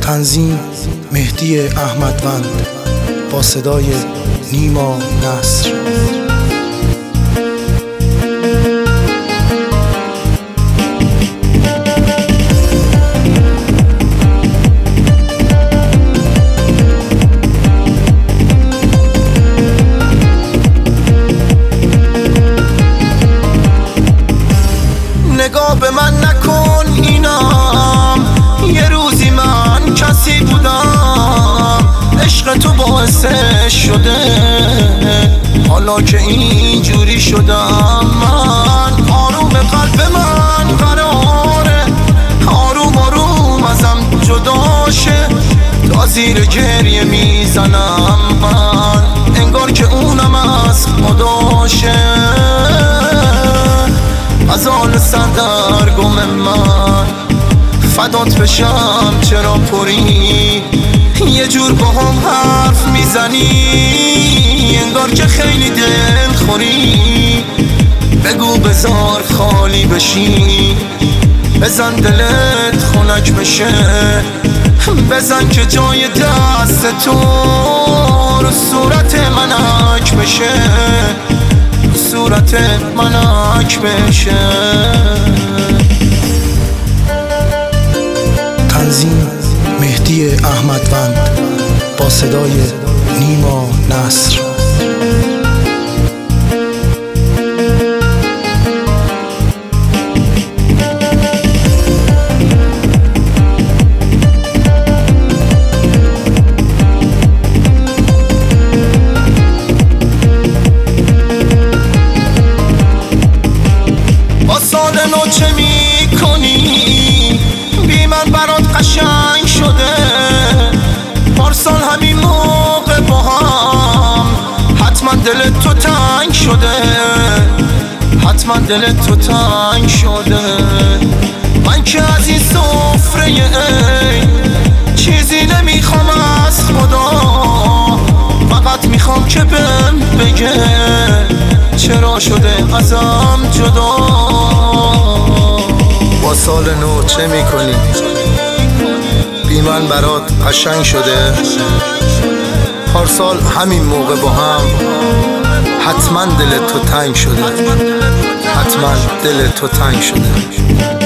تنظیم مهدی احمدوند با صدای نیما نصر. نگاه به من نکن اینم، یه روزی من کسی بودم، عشق تو باعثش شده حالا که اینجوری شدم. من آروم قلب من قراره آروم آروم ازم جدا شه، تا زیر گریه میزنم من انگار که اونم از خداشه. از آن سردرگم من فدات بشم چرا پری، یه جور با هم حرف میزنی انگار که خیلی دل خوری. بگو بذار خالی بشی، بزن دلت خنک بشه، بزن که جای دست تو رو صورت منک بشه، صورت منک بشه. تنظیم مهدی احمدوند با صدای نیما نصر. سال نو چه می کنی؟ بی من برات قشنگ شده، پارسال همین موقع با هم حتما دلت تو تنگ شده، حتما دلت تو تنگ شده. من که از این سفره ای چیزی نمیخوام از خدا، فقط میخوام که بهم بگه چرا شده ازم جدا. با سال نو چه میکنی؟ بی من برات قشنگ شده، پارسال همین موقع با هم حتما دل تو تنگ شده، حتما دل تو تنگ شده.